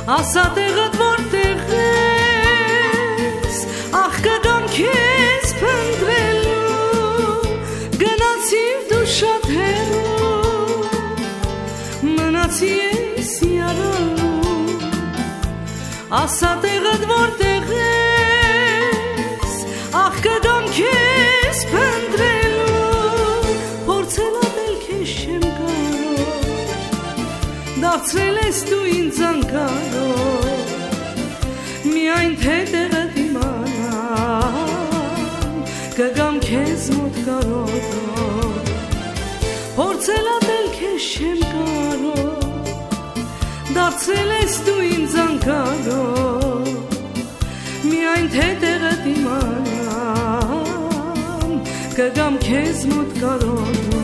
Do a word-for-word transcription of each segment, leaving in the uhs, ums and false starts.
ասա տեղդ որտեղ ես, ախ կգամ քեզ փնտրելու, գնացիր դու շատ հեռու, մնացի ես յարալու, ասա տեղդ որտեղ ես, ախ կգամ քեզ փնտրելու, փորձել ապել քեզ չեմ կարող, դարձրել ես դու ինձ անկարող, միայն թե տեղդ իմանամ, կգամ քեզ մոտ կարոտով, փորձել ապել քեզ չեմ կարող, դարձրել ես դու ինձ անկարող, միայն թե տեղդ իմանամ, կգամ քեզ մոտ կարոտով.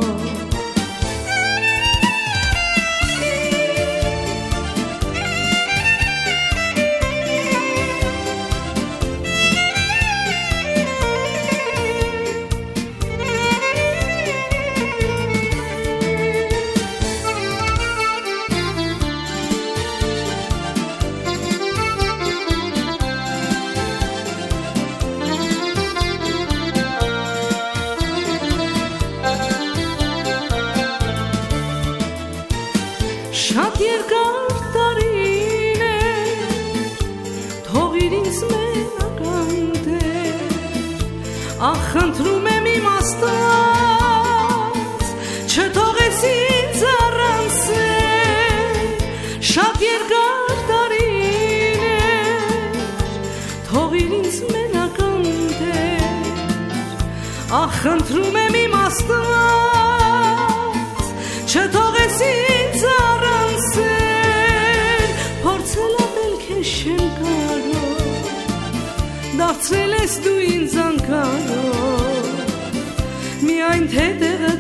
Շատ երկար տարիներ, թողիր ինձ մենական դեր, ախ խնդրում եմ իմ Աստված, չթողես ինձ առանց սեր, շատ երկար տարիներ, թողիր ինձ մենական դեր, ախ խնդրում եմ իմ Աստված, չթողես ինձ առանց սեր, փորձել ապել քեզ չեմ կարող, դարձրել ես դու ինձ անկարող, միայն թե տեղդ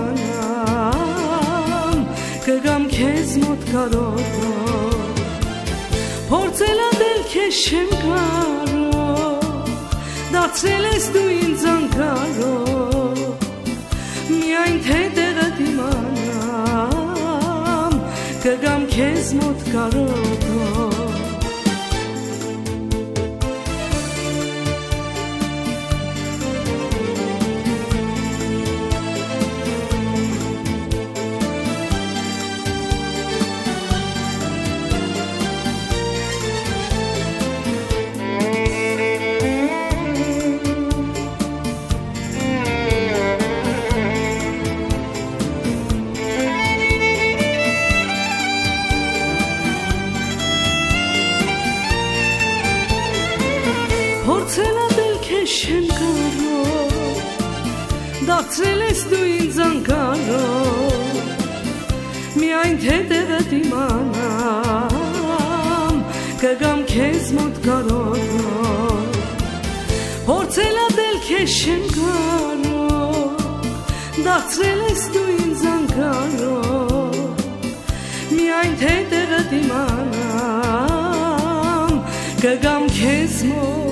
իմանամ, կգամ քեզ մոտ կարոտով, փորձել ապել քեզ չեմ կարող, դարձրել ես դու ինձ անկարող, միայն թե տեղդ իմանամ, կգամ քեզ մոտ կարոտով. Փորձել ապել քեզ չեմ կարող, դարձրել ես դու ինձ անկարող, միայն թե տեղդ իմանամ, կգամ քեզ մոտ կարոտով, փորձել ապել քեզ չեմ կարող, դարձրել ես դու ինձ անկարող, միայն թե տեղդ իմանամ, կգամ քեզ մոտ